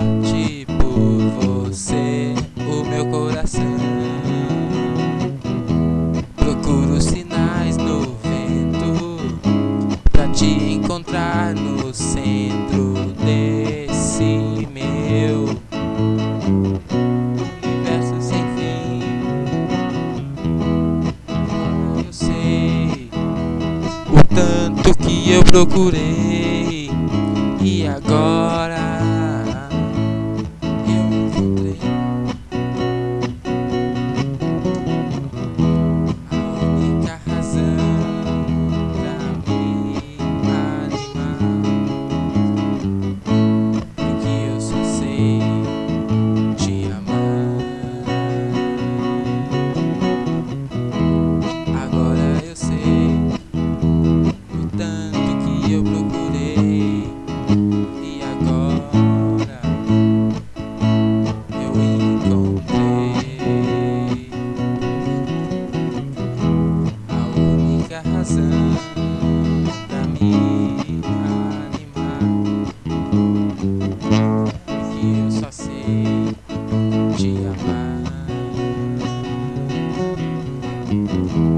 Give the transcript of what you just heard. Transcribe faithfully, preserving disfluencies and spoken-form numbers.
bate por você, o meu coração. Procuro sinais no vento pra te encontrar no centro desse meu universo sem fim. Eu sei o tanto que eu procurei e agora eu encontrei a única razão pra me animar, porque eu só sei te amar. Agora eu sei o tanto que eu procurei e agora eu encontrei a única razão pra me animar, porque eu só sei te amar.